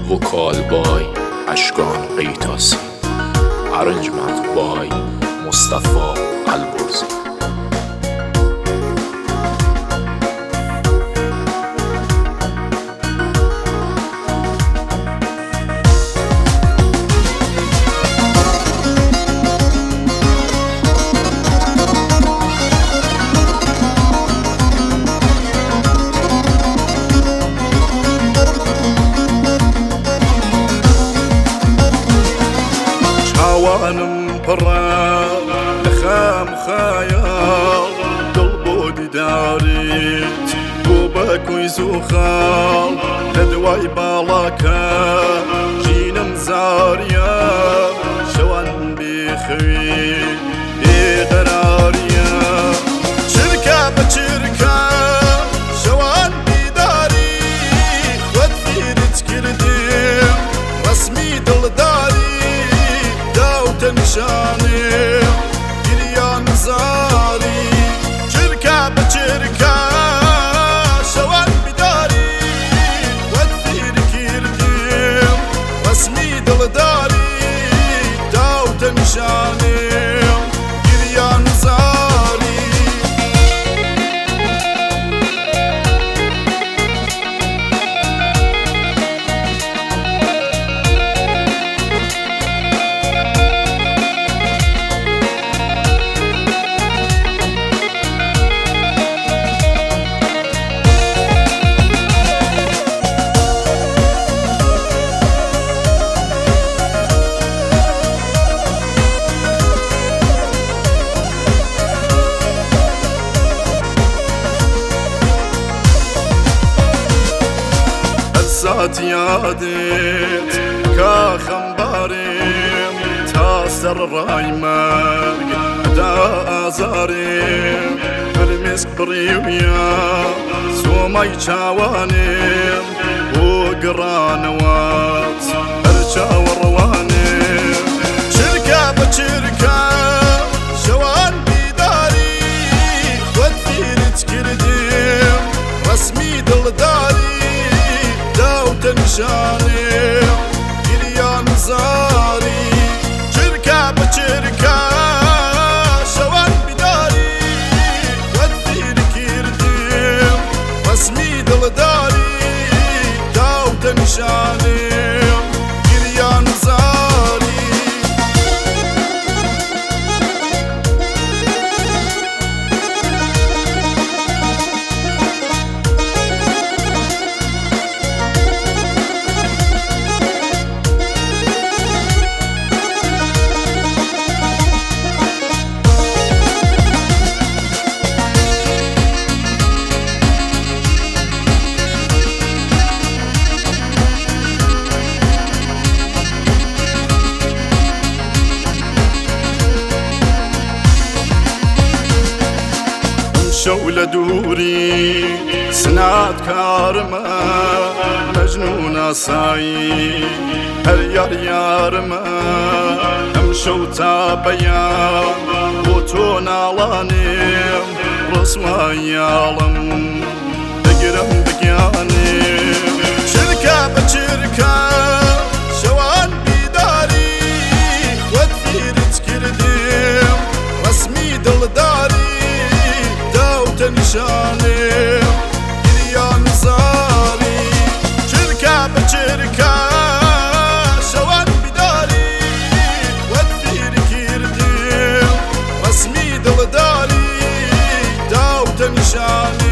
وكال باي اشکان قیتاسی arrangement by مصطفى البرزی. وانم برا لخام خيال قلبودي داريت بوبك ويزوخال لدواي بالاكا جينا مزاريا شوان بيخوي بغراريا شركة بشركة شوان بيداري خود فيرت كرديم رسمي دلداري نشاني جريان زاري شركة بشركة شوان بداري وثير كيرديم رسمي دلداري داوت نشاني جريان زاري سات يادت كاخمباريم تاسر راي مرق دا ازاريم برمسك بريويا سوماي چاوانيم وقرانوات ارشا وروانيم شركة بشركة شوان بيداري خود فيرت كرديم رسمي دلداري نشاني جريان زاري شركة بشركة شوان بداري وثير كيرديم رسمي دلداري داوت نشاني جريان زاري شولة دوري سنات كارما مجنونة صاي هر يارما امشو تابيا وتونا لانيم رسواي عالم بقرم بقيانيم شركة بشركة شوان بيداري وثير تكرديم رسمي دلداري نشاني جريان زاري شركة بشركة شوان بداري وثير كيرديم رسمي دلداري داوت نشاني